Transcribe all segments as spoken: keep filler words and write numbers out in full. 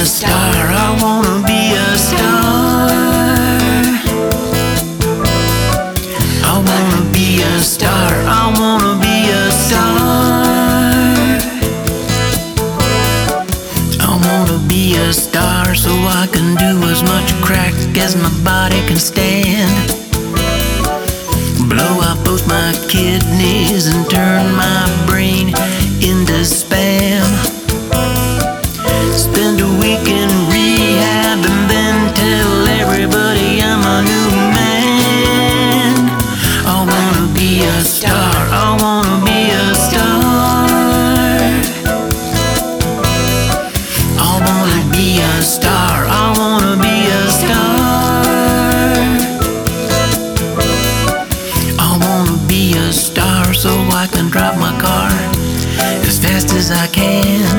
star, I wanna be a star. I wanna be a star, I wanna be a star. I wanna be a star so I can do as much crack as my body can stand. Blow out both my kidneys and turn my brain into spam. Spend a week in rehab and then tell everybody I'm a new man. I wanna be a star, I wanna be a star. I wanna be a star, I wanna be a star. I wanna be a star so I can drive my car as fast as I can.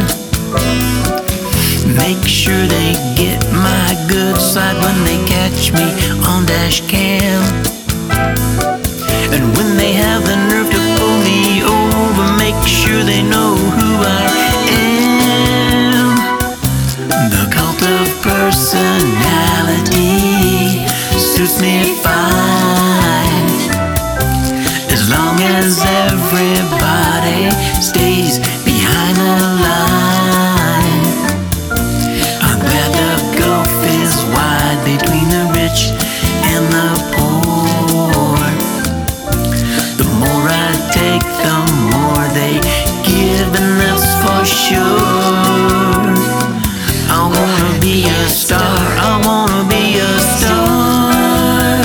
Make sure they get my good side when they catch me on dash cam. And when they have the nerve to pull me over, make sure they know who I am. The cult of personality suits me fine, as long as everybody stays behind the line. I'm glad the gulf is wide between the rich and the poor. The more I take, the more they give, and that's for sure. I wanna be a star, I wanna be a star.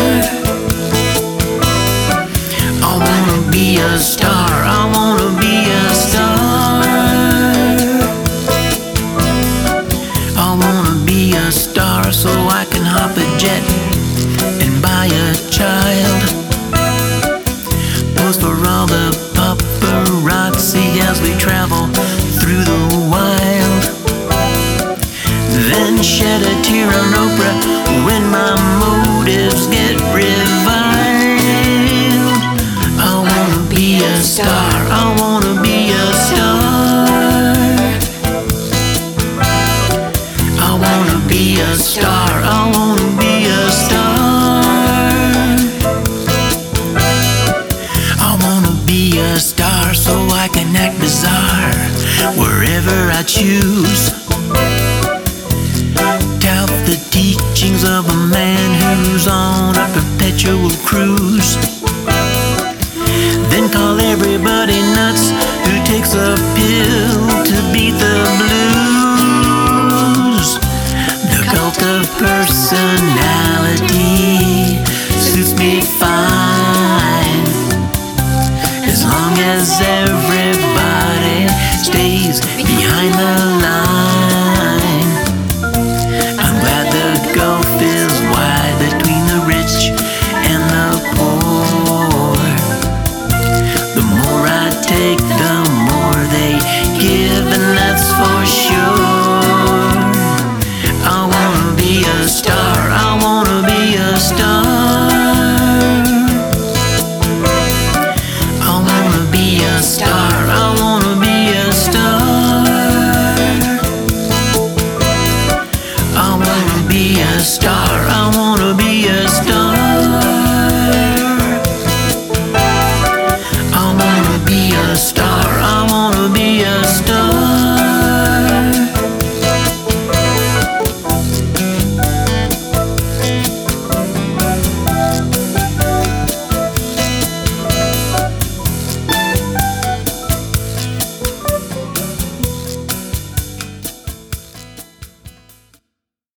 I wanna be a star, I wanna be a star. I wanna be a star so I can hop a jet and buy a child. Pose for all the paparazzi as we travel through the wild. Then shed a tear on Oprah when my motives get reviled. I wanna be a star, I wanna be a star. I wanna be a star, I wanna be a star. I wanna be a star so I can act bizarre wherever I choose. Tout the teachings of a man who's on a perpetual cruise. Then call everybody nuts who takes a pill to beat the blues. The cult of personality suits me fine, as long as everybody stays behind the